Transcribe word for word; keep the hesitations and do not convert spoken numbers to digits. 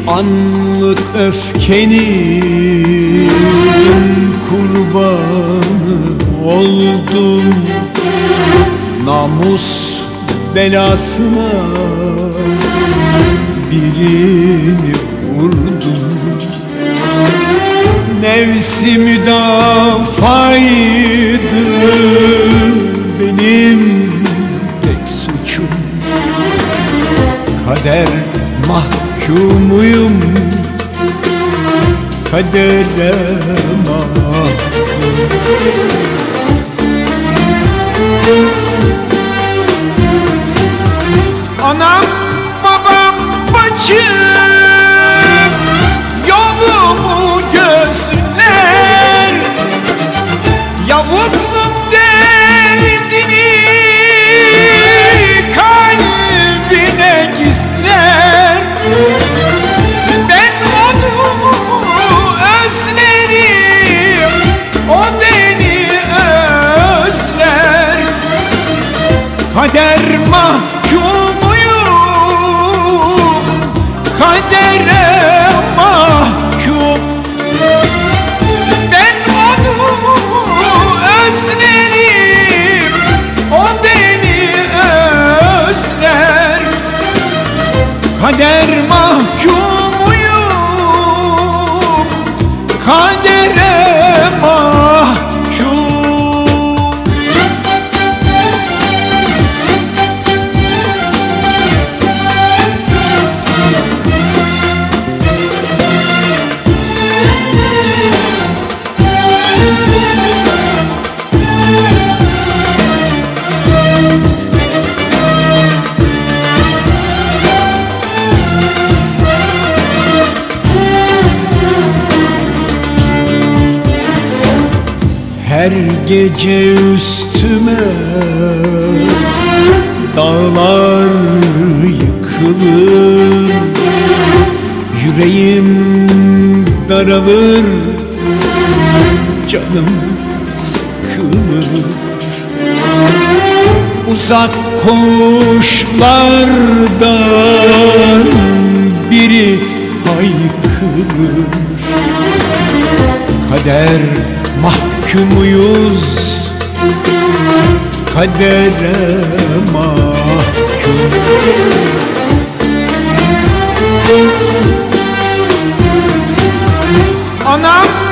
anlık öfkenin kurbanı oldum. Namus belasına birini vurdum. Nefsi müdafaydı benim tek suçum. Kader mahkumuyum, kadere mahkum. Anam, babam, bacım yolumu gözler, yavuklum derdini kalbine gizler. Ben onu özlerim, o beni özler. Kader mahkumuyum, kadere mahkum. Ben onu özlerim, o beni özler. Kader mahkumuyum, kadere mahkum. Her gece üstüme dağlar yıkılır, yüreğim daralır, canım sıkılır. Uzak komşulardan biri haykırır. Kader mahkumuyuz, kadere mahkum. Anam,